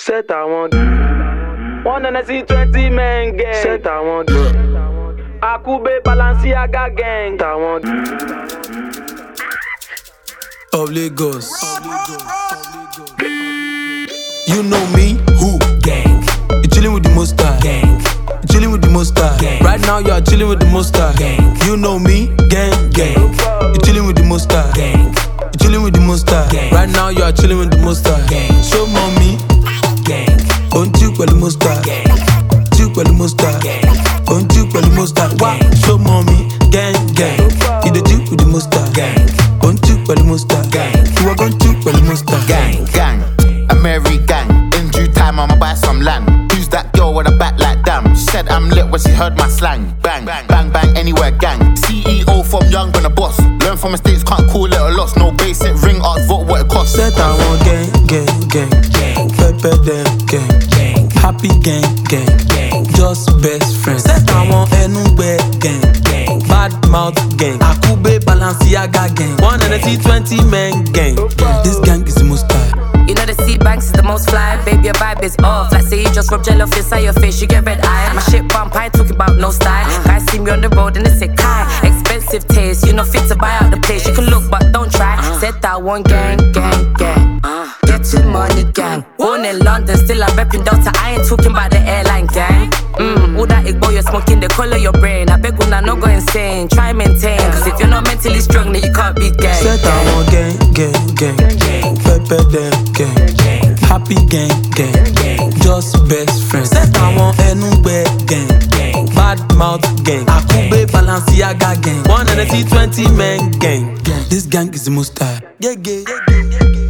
Set àwọn 120 men gang. Set àwọn Akube Balenciaga gang. Tàwọn of Lagos. You know me, who? Gang. You chillin' with the Monster. Gang. You chillin' with the Monster. Gang. Right now you are chillin' with the Monster. Gang. You know me, gang, gang. You chillin' with the Monster. Gang. You chillin' with the Monster. Gang. Right now you are chillin' with the Monster. Gang. Show mommy, gang. Don't you call the Monster. Gang. You call the Monster. Gang. Don't you call the Monster. Why? Show mommy, gang, gang. You the Jew with the Monster. Gang. Don't you call the Monster. Gang. You are going to call the Monster. Gang, gang. Mary gang. In due time, I'ma buy some land. Who's that girl with a back like damn? She said I'm lit when she heard my slang. Bang, bang, bang, bang, anywhere gang. CEO from young when a boss. Learn from mistakes, can't call it a loss. No basic ring, ask vote what it costs. Set àwọn gang, gang, gang, gang. Pepper them, gang, gang. Happy gang, gang, gang. Just best friends. Set àwọn ẹnugbẹ gang, gang. Bad mouth gang. Akube Balenciaga gang. 120 men gang. This gang is the most tight. You know the C-Banks is the most fly. Baby, your vibe is off. Like say you just rub jello inside your face, you get red eye. My shit bump, I ain't talking about no style. Guys see me on the road and they say, Kai, expensive taste. You know fit to buy out the place. You can look but don't try. Set that one gang, gang, gang. Get your money gang. Born in London, still I'm repping Delta. I ain't talking about the airline gang. All that igbo you're smoking, they color your brain. I beg una no go insane. Try maintain, cause if you're not mentally strong, then you can't be gang. Set àwọn gang, gang, gang. Pepper them, gang, gang. Happy gang, gang, gang. Just best friends. Set àwọn ẹnugbẹ gang, gang. Bad mouth gang. Akube Balenciaga gang. 120 men gang. This gang is the most tight. Yeah, yeah, yeah, yeah, yeah.